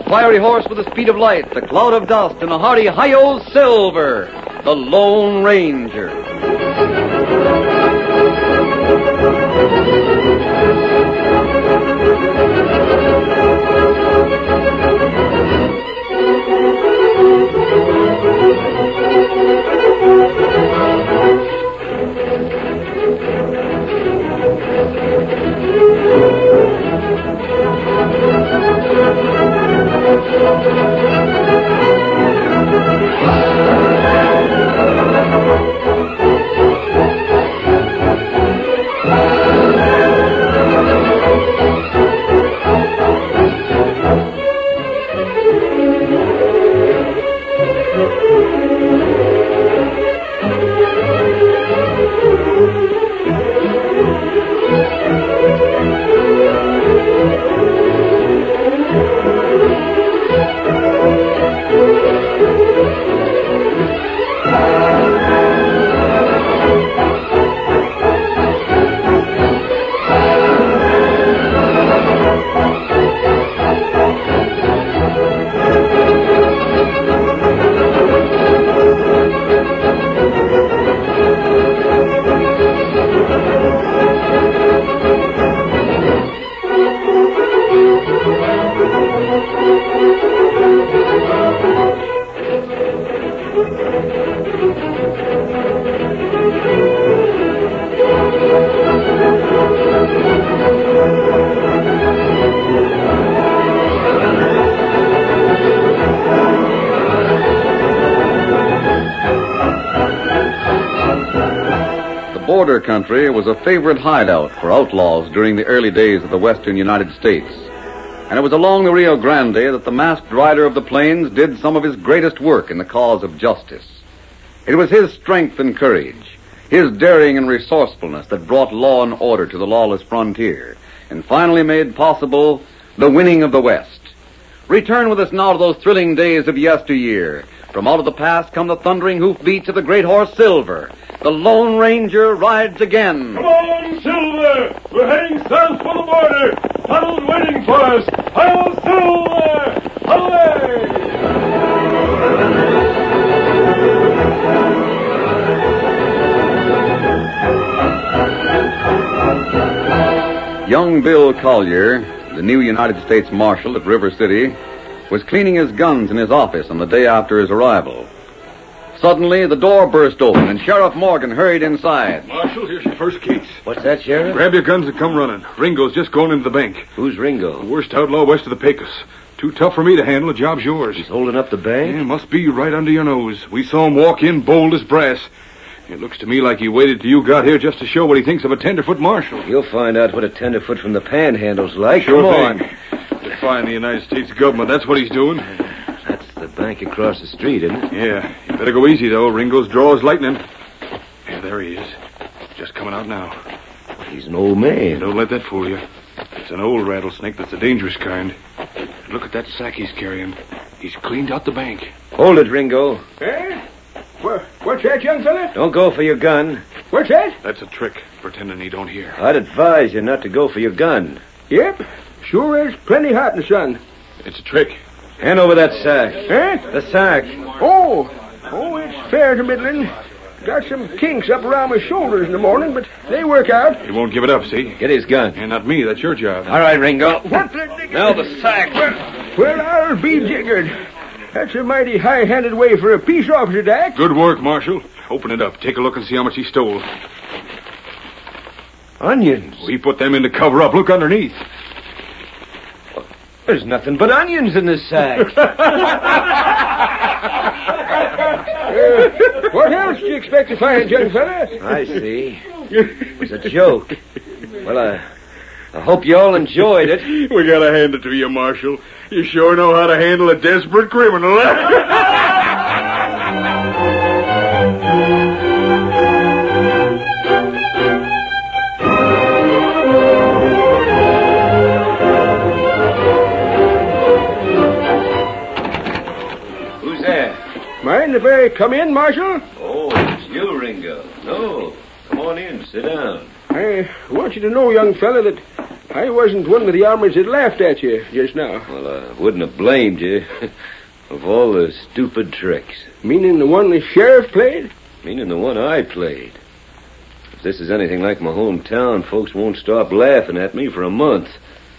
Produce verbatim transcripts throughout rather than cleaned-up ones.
fiery horse with the speed of light, the cloud of dust, and a hearty hi-yo Silver, the Lone Ranger. Border country was a favorite hideout for outlaws during the early days of the western United States. And it was along the Rio Grande that the masked rider of the plains did some of his greatest work in the cause of justice. It was his strength and courage, his daring and resourcefulness that brought law and order to the lawless frontier, and finally made possible the winning of the West. Return with us now to those thrilling days of yesteryear. From out of the past come the thundering hoofbeats of the great horse Silver. The Lone Ranger rides again. Come on, Silver! We're heading south for the border. Tunnel's waiting for us. Hi-yo, Silver! Hooray! Young Bill Collier, the new United States Marshal at River City, was cleaning his guns in his office on the day after his arrival. Suddenly, the door burst open, and Sheriff Morgan hurried inside. Marshal, here's your first case. What's that, Sheriff? Grab your guns and come running. Ringo's just going into the bank. Who's Ringo? The worst outlaw west of the Pecos. Too tough for me to handle. The job's yours. He's holding up the bank? Yeah, must be right under your nose. We saw him walk in bold as brass. It looks to me like he waited till you got here just to show what he thinks of a tenderfoot marshal. You'll find out what a tenderfoot from the panhandle's like. Sure Come thing. on. Defying the United States government, that's what he's doing. That's the bank across the street, isn't it? Yeah. You better go easy, though. Ringo's draw is lightning. Yeah, there he is. Just coming out now. He's an old man. Don't let that fool you. It's an old rattlesnake that's a dangerous kind. Look at that sack he's carrying. He's cleaned out the bank. Hold it, Ringo. Eh? What, what's that, young fella? Don't go for your gun. What's that? That's a trick, pretending he don't hear. I'd advise you not to go for your gun. Yep. Sure is plenty hot in the sun. It's a trick. Hand over that sack. Eh? The sack. Oh. Oh, it's fair to middling. Got some kinks up around my shoulders in the morning, but they work out. He won't give it up, see? Get his gun. And not me. That's your job. All right, Ringo. What the... Now the sack. Well, I'll be jiggered. That's a mighty high-handed way for a peace officer to act. Good work, Marshal. Open it up. Take a look and see how much he stole. Onions. We put them in to cover up. Look underneath. There's nothing but onions in this sack. uh, what else do you expect to find, young fella? I see. It was a joke. Well, I, I hope you all enjoyed it. We gotta hand it to you, Marshal. You sure know how to handle a desperate criminal. Who's there? Mind if I come in, Marshal? Oh, it's you, Ringo. No. Come on in. Sit down. I want you to know, young fella, that I wasn't one of the armors that laughed at you just now. Well, I wouldn't have blamed you of all the stupid tricks. Meaning the one the sheriff played? Meaning the one I played. If this is anything like my hometown, folks won't stop laughing at me for a month.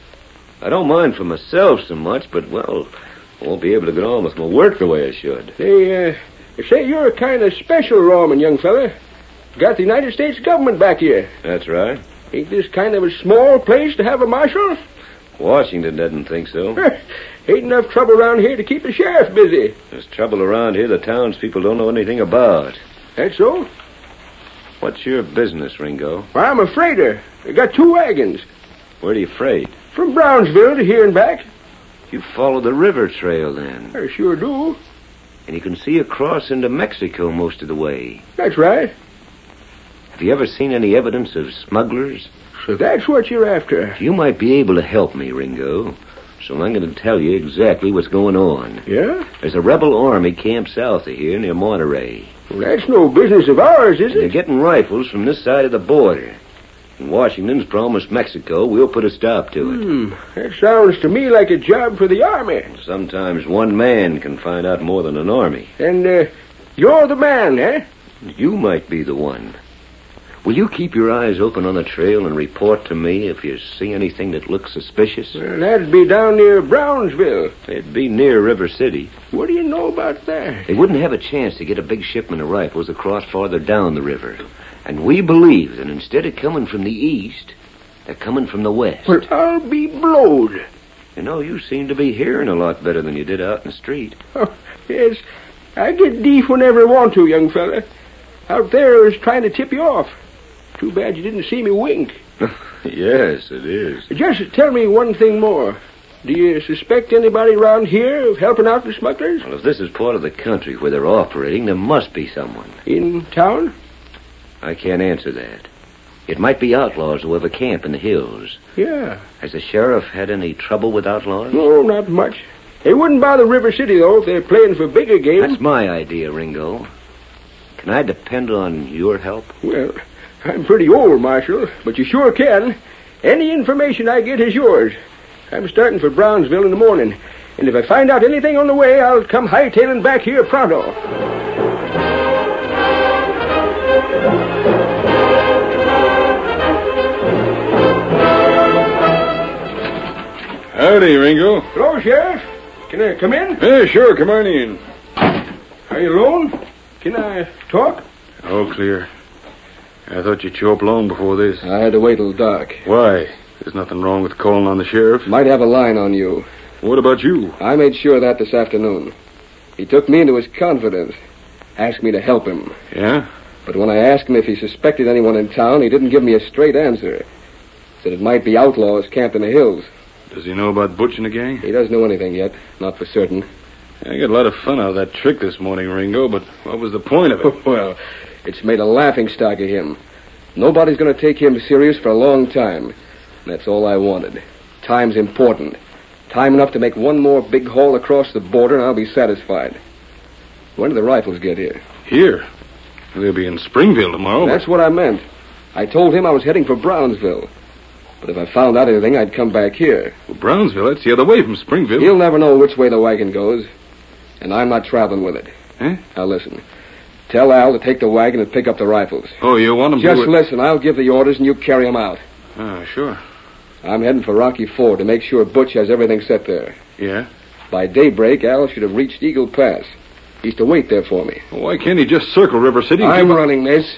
I don't mind for myself so much, but, well, I won't be able to get on with my work the way I should. They, uh, they say you're a kind of special lawman, young fella. Got the United States government back here. That's right. Ain't this kind of a small place to have a marshal? Washington doesn't think so. Ain't enough trouble around here to keep the sheriff busy. There's trouble around here the townspeople don't know anything about. That's so? What's your business, Ringo? Well, I'm a freighter. I got two wagons. Where are you freight? From Brownsville to here and back. You follow the river trail, then. I sure do. And you can see across into Mexico most of the way. That's right. Have you ever seen any evidence of smugglers? So that's what you're after. You might be able to help me, Ringo. So I'm going to tell you exactly what's going on. Yeah? There's a rebel army camp south of here near Monterey. Well, that's no business of ours, is They're it? getting rifles from this side of the border. And Washington's promised Mexico we'll put a stop to it. Hmm. That sounds to me like a job for the army. Sometimes one man can find out more than an army. And, uh, you're the man, eh? You might be the one. Will you keep your eyes open on the trail and report to me if you see anything that looks suspicious? Well, that'd be down near Brownsville. It'd be near River City. What do you know about that? They wouldn't have a chance to get a big shipment of rifles across farther down the river. And we believe that instead of coming from the east, they're coming from the west. Well, I'll be blowed. You know, you seem to be hearing a lot better than you did out in the street. Oh, yes, I get deaf whenever I want to, young fella. Out there I was trying to tip you off. Too bad you didn't see me wink. Yes, it is. Just tell me one thing more. Do you suspect anybody around here of helping out the smugglers? Well, if this is part of the country where they're operating, there must be someone. In town? I can't answer that. It might be outlaws who have a camp in the hills. Yeah. Has the sheriff had any trouble with outlaws? No, not much. They wouldn't bother River City, though, if they're playing for bigger game. That's my idea, Ringo. Can I depend on your help? Well, I'm pretty old, Marshal, but you sure can. Any information I get is yours. I'm starting for Brownsville in the morning, and if I find out anything on the way, I'll come hightailing back here pronto. Howdy, Ringo. Hello, Sheriff. Can I come in? Yeah, sure, come on in. Are you alone? Can I talk? All clear. I thought you'd show up long before this. I had to wait till dark. Why? There's nothing wrong with calling on the sheriff. Might have a line on you. What about you? I made sure of that this afternoon. He took me into his confidence. Asked me to help him. Yeah? But when I asked him if he suspected anyone in town, he didn't give me a straight answer. Said it might be outlaws camped in the hills. Does he know about Butch and the gang? He doesn't know anything yet. Not for certain. I got a lot of fun out of that trick this morning, Ringo, but what was the point of it? Well, it's made a laughing stock of him. Nobody's going to take him serious for a long time. That's all I wanted. Time's important. Time enough to make one more big haul across the border, and I'll be satisfied. When do the rifles get here? Here? They'll be in Springfield tomorrow. That's what I meant. I told him I was heading for Brownsville. But if I found out anything, I'd come back here. Well, Brownsville, that's the other way from Springfield. He'll never know which way the wagon goes. And I'm not traveling with it. Huh? Now listen. Tell Al to take the wagon and pick up the rifles. Oh, you want him Just to... listen. I'll give the orders and you carry them out. Ah, sure. I'm heading for Rocky Ford to make sure Butch has everything set there. Yeah? By daybreak, Al should have reached Eagle Pass. He's to wait there for me. Well, why can't he just circle River City? and I'm keep- running this.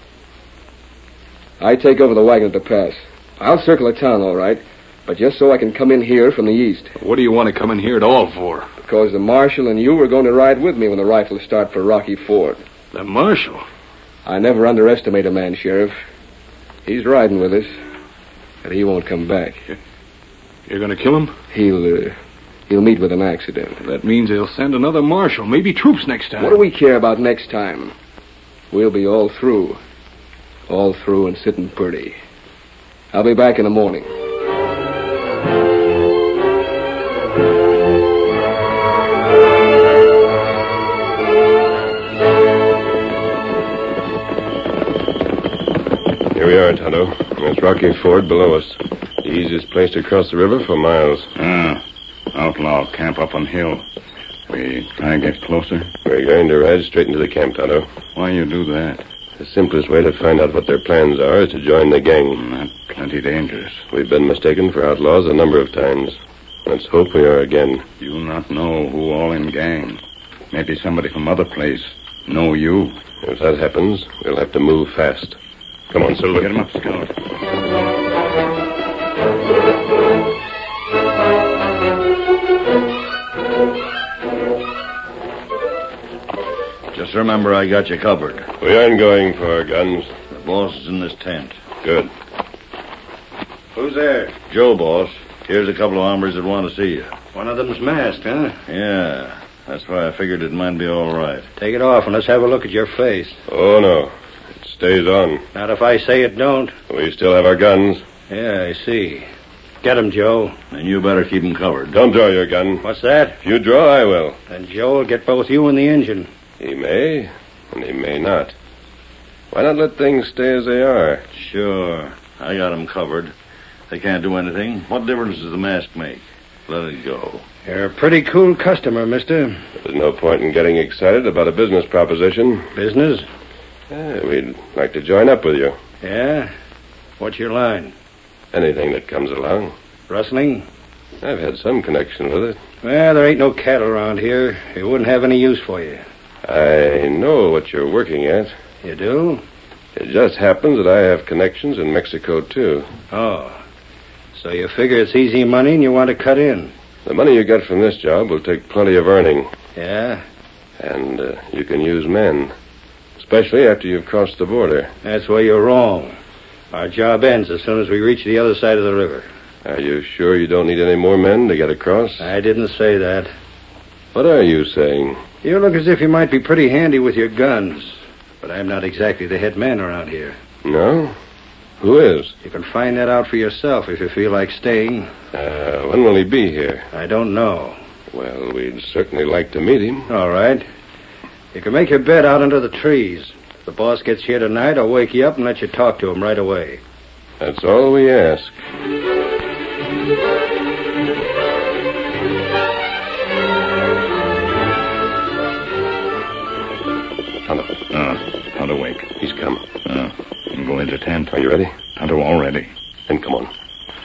I take over the wagon at the pass. I'll circle the town, all right, but just so I can come in here from the east. What do you want to come in here at all for? Because the marshal and you are going to ride with me when the rifles start for Rocky Ford. The marshal? I never underestimate a man, Sheriff. He's riding with us, but he won't come back. You're going to kill him? He'll, uh, he'll meet with an accident. That means they'll send another marshal, maybe troops next time. What do we care about next time? We'll be all through. All through and sitting pretty. I'll be back in the morning. Here we are, Tonto. There's Rocky Ford below us. The easiest place to cross the river for miles. Ah, outlaw camp up on hill. We try and get closer? We're going to ride straight into the camp, Tonto. Why you do that? The simplest way to find out what their plans are is to join the gang. Mm, That's plenty dangerous. We've been mistaken for outlaws a number of times. Let's hope we are again. You not know who all in gang. Maybe somebody from other place know you. If that happens, we'll have to move fast. Come on, Silver. Get him up, Scout. Just remember I got you covered. We aren't going for our guns. The boss is in this tent. Good. Who's there? Joe, boss. Here's a couple of hombres that want to see you. One of them's masked, huh? Yeah. That's why I figured it might be all right. Take it off and let's have a look at your face. Oh, no. It stays on. Not if I say it don't. We still have our guns. Yeah, I see. Get him, Joe. And you better keep him covered. Don't draw your gun. What's that? If you draw, I will. Then Joe will get both you and the engine. He may, and he may not. Why not let things stay as they are? Sure. I got them covered. They can't do anything. What difference does the mask make? Let it go. You're a pretty cool customer, mister. There's no point in getting excited about a business proposition. Business? Yeah, we'd like to join up with you. Yeah? What's your line? Anything that comes along. Rustling? I've had some connection with it. Well, there ain't no cattle around here. It wouldn't have any use for you. I know what you're working at. You do? It just happens that I have connections in Mexico, too. Oh. So you figure it's easy money and you want to cut in? The money you get from this job will take plenty of earning. Yeah? And uh, you can use men. Especially after you've crossed the border. That's where you're wrong. Our job ends as soon as we reach the other side of the river. Are you sure you don't need any more men to get across? I didn't say that. What are you saying? You look as if you might be pretty handy with your guns. But I'm not exactly the head man around here. No? Who is? You can find that out for yourself if you feel like staying. Uh, when will he be here? I don't know. Well, we'd certainly like to meet him. All right. You can make your bed out under the trees. If the boss gets here tonight, I'll wake you up and let you talk to him right away. That's all we ask. Tonto. Uh, Tonto, wake. He's come. Uh, you can go into tent. Are you ready? Tonto, all ready. Then come on.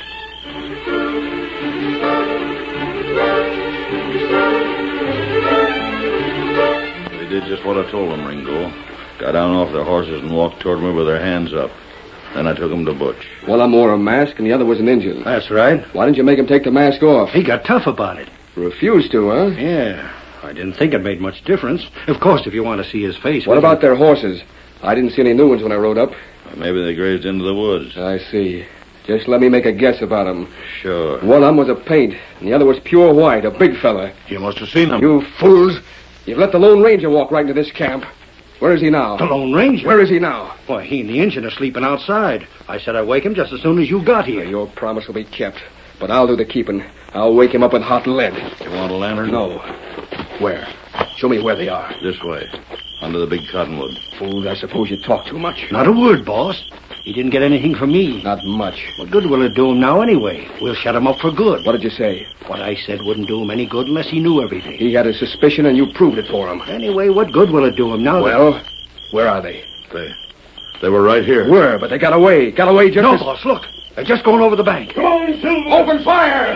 They did just what I told them, Ringo. Got down off their horses and walked toward me with their hands up. Then I took them to Butch. One of them wore a mask and the other was an Indian. That's right. Why didn't you make him take the mask off? He got tough about it. Refused to, huh? Yeah. I didn't think it made much difference. Of course, if you want to see his face... What about their horses? I didn't see any new ones when I rode up. Maybe they grazed into the woods. I see. Just let me make a guess about them. Sure. One of them was a paint, and the other was pure white, a big fella. You must have seen him. You fools! You've let the Lone Ranger walk right into this camp. Where is he now? The Lone Ranger? Where is he now? Why, he and the engine are sleeping outside. I said I'd wake him just as soon as you got here. Your promise will be kept, but I'll do the keeping. I'll wake him up with hot lead. You want a lantern? No. Where? Show me where they are. This way. Under the big cottonwood. Fools, I suppose you talk too much. Not a word, boss. He didn't get anything from me. Not much. What good will it do him now anyway? We'll shut him up for good. What did you say? What I said wouldn't do him any good unless he knew everything. He had a suspicion and you proved it for him. Anyway, what good will it do him now? Well, that... where are they? They, they were right here. Were, but they got away. Got away just No, as... boss, look. They're just going over the bank. Come on, Silver. Open fire!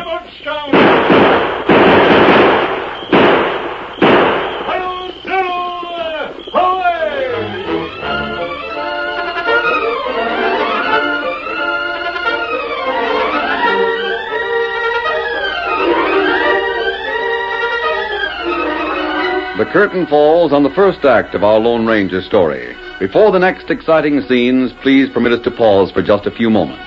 The curtain falls on the first act of our Lone Ranger story. Before the next exciting scenes, please permit us to pause for just a few moments.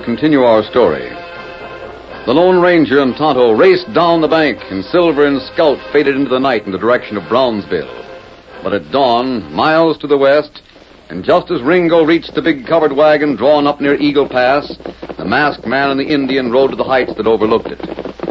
continue our story. The Lone Ranger and Tonto raced down the bank, and Silver and Scout faded into the night in the direction of Brownsville. But at dawn, miles to the west, and just as Ringo reached the big covered wagon drawn up near Eagle Pass, the masked man and the Indian rode to the heights that overlooked it.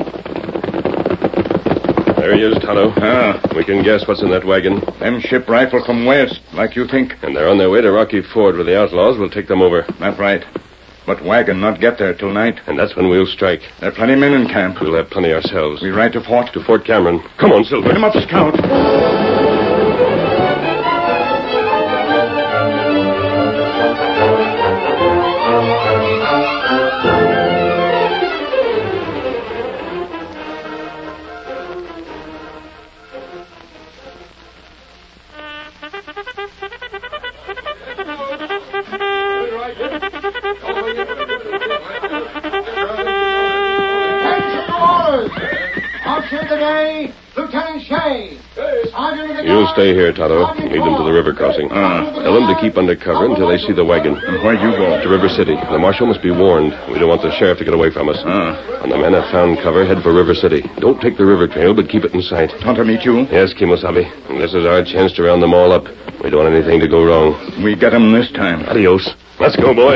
There he is, Tonto. Ah. We can guess what's in that wagon. Them ship rifle from west, like you think. And they're on their way to Rocky Ford where the outlaws will take them over. That's right. But wagon not get there till night. And that's when we'll strike. There are plenty men in camp. We'll have plenty ourselves. We ride to Fort? To Fort Cameron. Come on, Silver. Put him up, Scout. You'll stay here, Tonto. Lead them to the river crossing. Ah. Tell them to keep under cover until they see the wagon. And where you go? To River City. The marshal must be warned. We don't want the sheriff to get away from us. Ah. When the men have found cover, head for River City. Don't take the river trail, but keep it in sight. Tonto meet you? Yes, Kimosabe. And this is our chance to round them all up. We don't want anything to go wrong. We get 'em this time. Adios. Let's go, boy.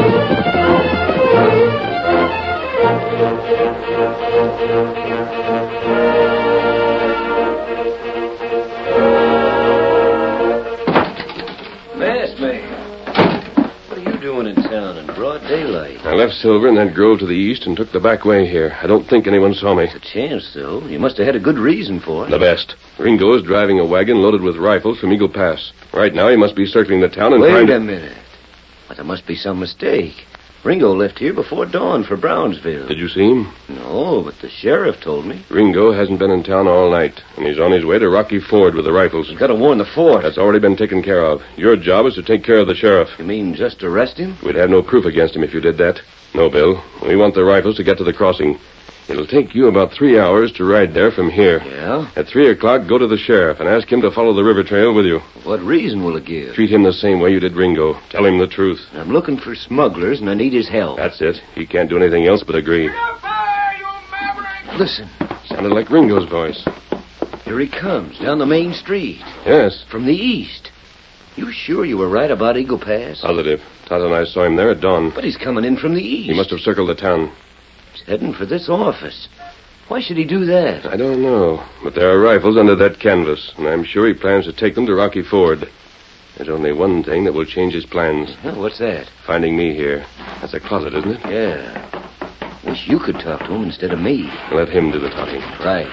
Daylight. I left Silver in that grove to the east and took the back way here. I don't think anyone saw me. It's a chance, though. You must have had a good reason for it. The best. Ringo is driving a wagon loaded with rifles from Eagle Pass. Right now, he must be circling the town and Wait find... a minute. But there must be some mistake. Ringo left here before dawn for Brownsville. Did you see him? No, but the sheriff told me. Ringo hasn't been in town all night, and he's on his way to Rocky Ford with the rifles. You've got to warn the fort. That's already been taken care of. Your job is to take care of the sheriff. You mean just arrest him? We'd have no proof against him if you did that. No, Bill. We want the rifles to get to the crossing. It'll take you about three hours to ride there from here. Yeah? At three o'clock, go to the sheriff and ask him to follow the river trail with you. What reason will it give? Treat him the same way you did Ringo. Tell him the truth. I'm looking for smugglers, and I need his help. That's it. He can't do anything else but agree. Listen. Sounded like Ringo's voice. Here he comes, down the main street. Yes. From the east. You sure you were right about Eagle Pass? Positive. Todd and I saw him there at dawn. But he's coming in from the east. He must have circled the town. He's heading for this office. Why should he do that? I don't know. But there are rifles under that canvas, and I'm sure he plans to take them to Rocky Ford. There's only one thing that will change his plans. Oh, what's that? Finding me here. That's a closet, isn't it? Yeah. Wish you could talk to him instead of me. Let him do the talking. Right.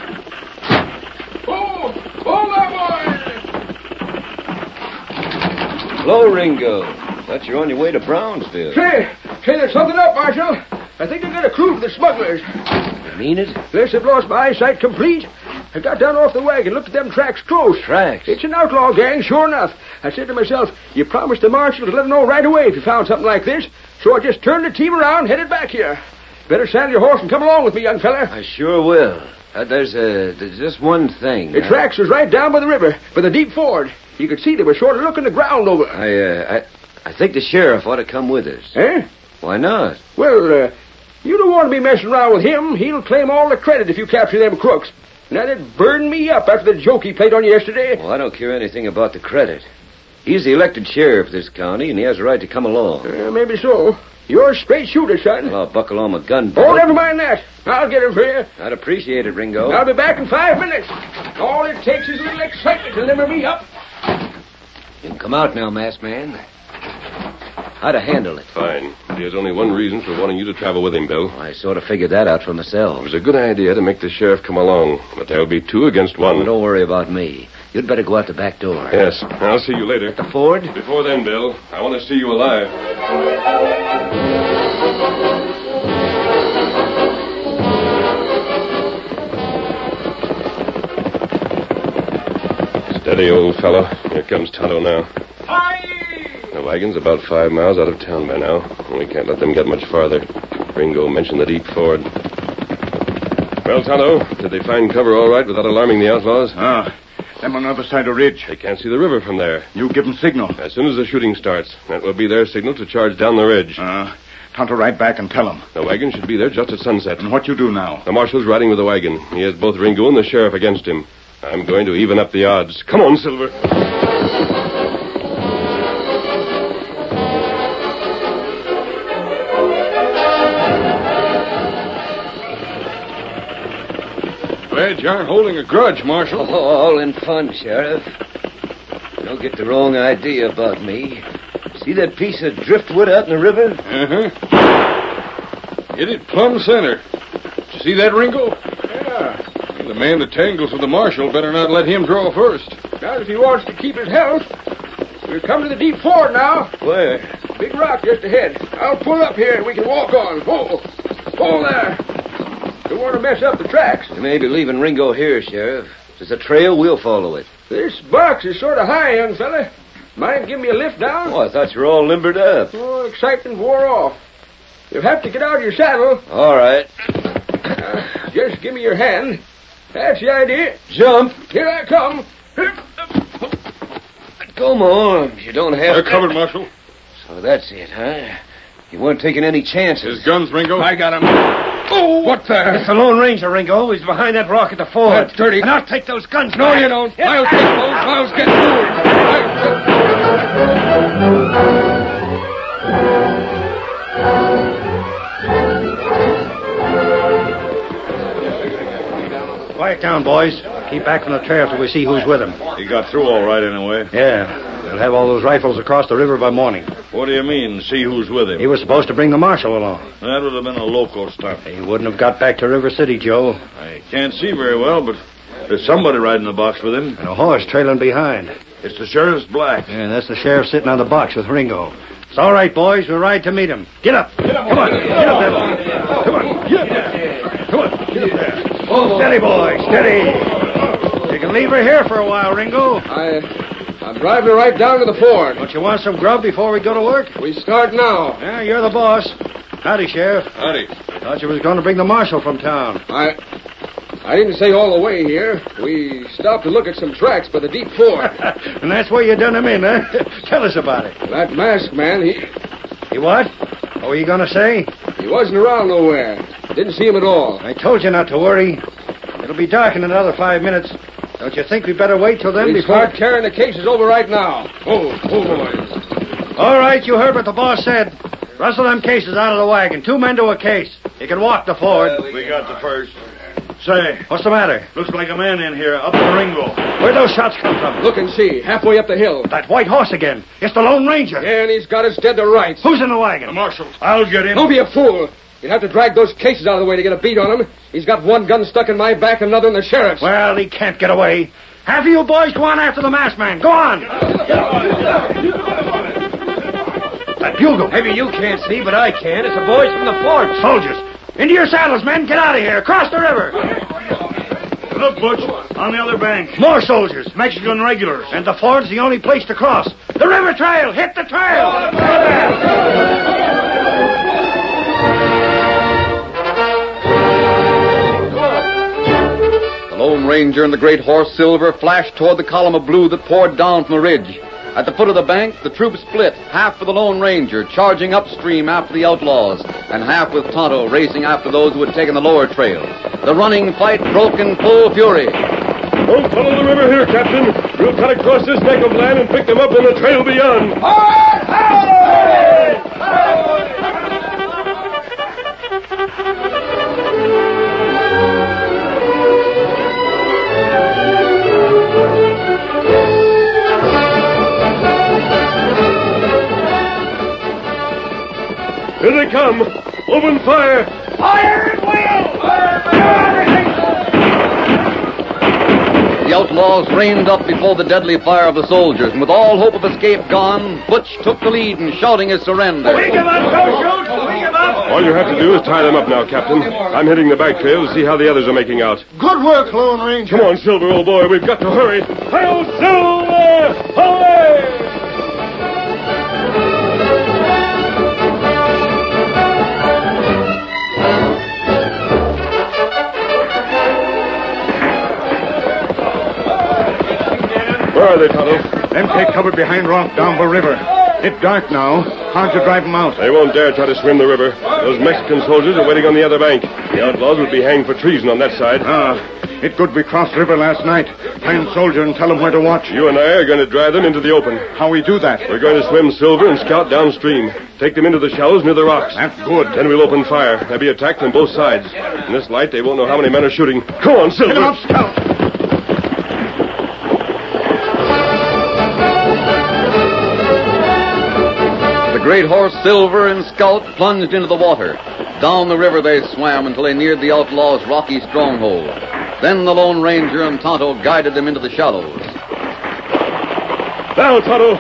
Oh! Oh, there, Hello, Ringo. Thought you were on your way to Brownsville. Say, say, there's something up, Marshal. I think they got a clue for the smugglers. You mean it? Unless they've lost my eyesight complete. I got down off the wagon, looked at them tracks close. Tracks? It's an outlaw gang, sure enough. I said to myself, you promised the marshal to let him know right away if you found something like this. So I just turned the team around and headed back here. Better saddle your horse and come along with me, young fella. I sure will. Uh, there's, uh, there's just one thing. The uh, tracks was right down by the river, by the deep ford. You could see they were sort of looking the ground over. I, uh, I, I think the sheriff ought to come with us. Eh? Why not? Well, uh, you don't want to be messing around with him. He'll claim all the credit if you capture them crooks. And that'd burn me up after the joke he played on you yesterday. Well, I don't care anything about the credit. He's the elected sheriff of this county, and he has a right to come along. Uh, maybe so. You're a straight shooter, son. Well, I'll buckle on my gun. Oh, never mind that. I'll get him for you. I'd appreciate it, Ringo. I'll be back in five minutes. All it takes is a little excitement to limber me up. You can come out now, masked man. How to handle it? Fine. He has only one reason for wanting you to travel with him, Bill. I sort of figured that out for It myself. was a good idea to make the sheriff come along, but there'll be two against one. Oh, don't worry about me. You'd better go out the back door. Yes, I'll see you later. The ford? Before then, Bill, I want to see you alive. Steady, old fellow. Here comes Tonto now. The wagon's about five miles out of town by now, and we can't let them get much farther. Ringo mentioned the deep ford. Well, Tonto, did they find cover all right without alarming the outlaws? Ah, them on the other side of ridge. They can't see the river from there. You give 'em signal. As soon as the shooting starts, that will be their signal to charge down the ridge. Ah, Tonto, ride back and tell him. The wagon should be there just at sunset. And what you do now? The marshal's riding with the wagon. He has both Ringo and the sheriff against him. I'm going to even up the odds. Come on, Silver. Glad you aren't holding a grudge, Marshal. Oh, all in fun, Sheriff. Don't get the wrong idea about me. See that piece of driftwood out in the river? Uh-huh. Hit it plumb center. Did you see that, Ringo? Yeah. The man that tangles with the marshal better not let him draw first. Not if he wants to keep his health. We're coming to the deep ford now. Where? Big rock just ahead. I'll pull up here and we can walk on. Whoa. Whoa there. Don't want to mess up the tracks. You may be leaving Ringo here, Sheriff. If there's a trail, we'll follow it. This box is sort of high, young fella. Mind giving me a lift down? Oh, I thought you were all limbered up. Oh, excitement wore off. You'll have to get out of your saddle. All right. Uh, just give me your hand. That's the idea. Jump. Here I come. Let go my arms. You don't have They're to... covered, Marshal. So that's it, huh? You weren't taking any chances. His guns, Ringo. I got him. Oh, what the? It's the Lone Ranger, Ringo. He's behind that rock at the ford. That's dirty. And I'll take those guns No, back. you don't. I'll take those. I'll get Quiet down, boys. Keep back from the trail till we see who's with him. He got through all right anyway. Yeah. We'll have all those rifles across the river by morning. What do you mean, see who's with him? He was supposed to bring the marshal along. That would have been a local stunt. He wouldn't have got back to River City, Joe. I can't see very well, but there's somebody riding the box with him. And a horse trailing behind. It's the sheriff's black. Yeah, that's the sheriff sitting on the box with Ringo. It's all right, boys. We'll ride to meet him. Get up. Get up. Come on. Get up there, boy. Come on. Get up there. Come on. Get up there. Steady, boy. Steady. You can leave her here for a while, Ringo. I, I'm driving her right down to the ford. Don't you want some grub before we go to work? We start now. Yeah, you're the boss. Howdy, Sheriff. Howdy. Thought you was going to bring the marshal from town. I... I didn't say all the way here. We stopped to look at some tracks by the deep ford. And that's where you done him in, huh? Tell us about it. That masked man, he... He what? What were you going to say? He wasn't around nowhere. Didn't see him at all. I told you not to worry. It'll be dark in another five minutes. Don't you think we better wait till then We before... start carrying the cases over right now. Oh, oh, boys. All right, you heard what the boss said. Rustle them cases out of the wagon. Two men to a case. You can walk the ford. Uh, we got the first. Say, What's the matter? looks like a man in here, up in Ringo. Where'd those shots come from? Look and see. Halfway up the hill. That white horse again. It's the Lone Ranger. Yeah, and he's got us dead to rights. Who's in the wagon? Marshal. I'll get him. Don't be a fool. You'd have to drag those cases out of the way to get a beat on him. He's got one gun stuck in my back and another in the sheriff's. Well, he can't get away. Half of you boys go on after the masked man. Go on. That bugle. Maybe you can't see, but I can. It's the boys from the fort. Soldiers. Into your saddles, men. Get out of here. Cross the river. Look, Butch, on the other bank. More soldiers. Mexican regulars. And the ford's the only place to cross. The river trail. Hit the trail. The Lone Ranger and the great horse Silver flashed toward the column of blue that poured down from the ridge. At the foot of the bank, the troop split, half for the Lone Ranger, charging upstream after the outlaws, and half with Tonto racing after those who had taken the lower trail. The running fight broke in full fury. Don't follow the river here, Captain. We'll cut across this neck of land and pick them up on the trail beyond. Here they come. Open fire. Fire at will. The outlaws reined up before the deadly fire of the soldiers, and with all hope of escape gone, Butch took the lead in shouting his surrender. We give up. Don't shoot. We give up. All you have to do is tie them up now, Captain. I'm hitting the back trail to see how the others are making out. Good work, Lone Ranger. Come on, Silver, old boy. We've got to hurry. Hail, Silver! Away! Where are they, Tonto? Them take cover behind rock down the river. It's dark now. Hard to drive them out. They won't dare try to swim the river. Those Mexican soldiers are waiting on the other bank. The outlaws will be hanged for treason on that side. Ah, it could we crossed the river last night. Find soldier and tell him where to watch. You and I are going to drive them into the open. How we do that? We're going to swim Silver and Scout downstream. Take them into the shallows near the rocks. That's good. Then we'll open fire. They'll be attacked from both sides. In this light, they won't know how many men are shooting. Come on, Silver. Get him up, Scout. The great horse Silver and Scout plunged into the water. Down the river they swam until they neared the outlaws' rocky stronghold. Then the Lone Ranger and Tonto guided them into the shallows. Now, Tonto.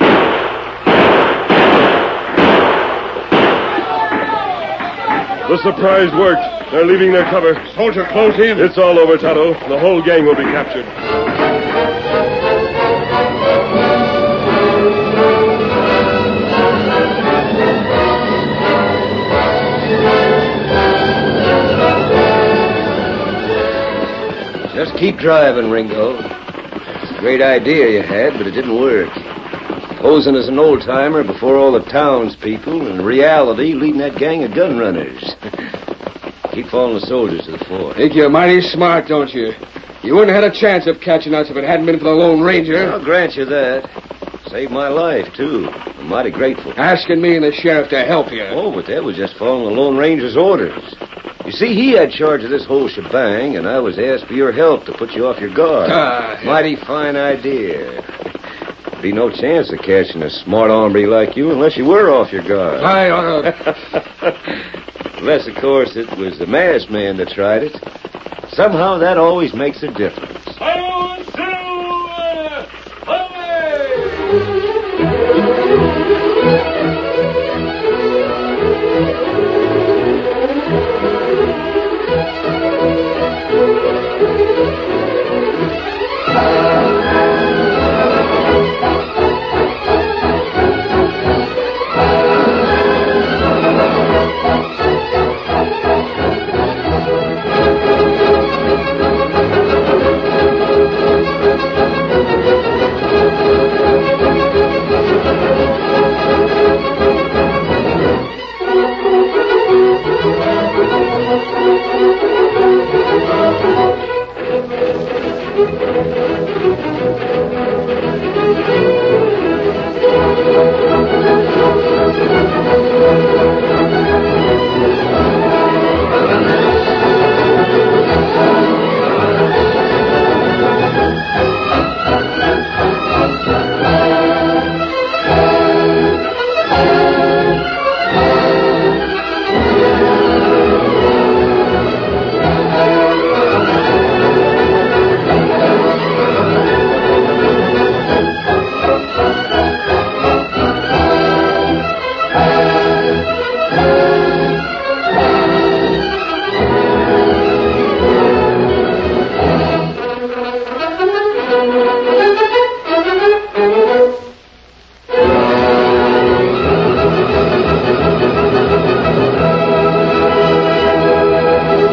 The surprise worked. They're leaving their cover. Soldier, close in. It's all over, Tonto. The whole gang will be captured. Just keep driving, Ringo. It's a great idea you had, but it didn't work. Posing as an old-timer before all the townspeople, and in reality, leading that gang of gun runners. Keep following the soldiers to the fort. Think you're mighty smart, don't you? You wouldn't have had a chance of catching us if it hadn't been for the Lone Ranger. I'll grant you that. Saved my life, too. I'm mighty grateful. Asking me and the sheriff to help you. Oh, but that was just following the Lone Ranger's orders. You see, he had charge of this whole shebang, and I was asked for your help to put you off your guard. Ah, yeah. Mighty fine idea. Be no chance of catching a smart hombre like you unless you were off your guard. I ought to... Unless, of course, it was the masked man that tried it. Somehow that always makes a difference.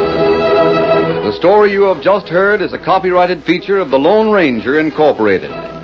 The story you have just heard is a copyrighted feature of the Lone Ranger Incorporated.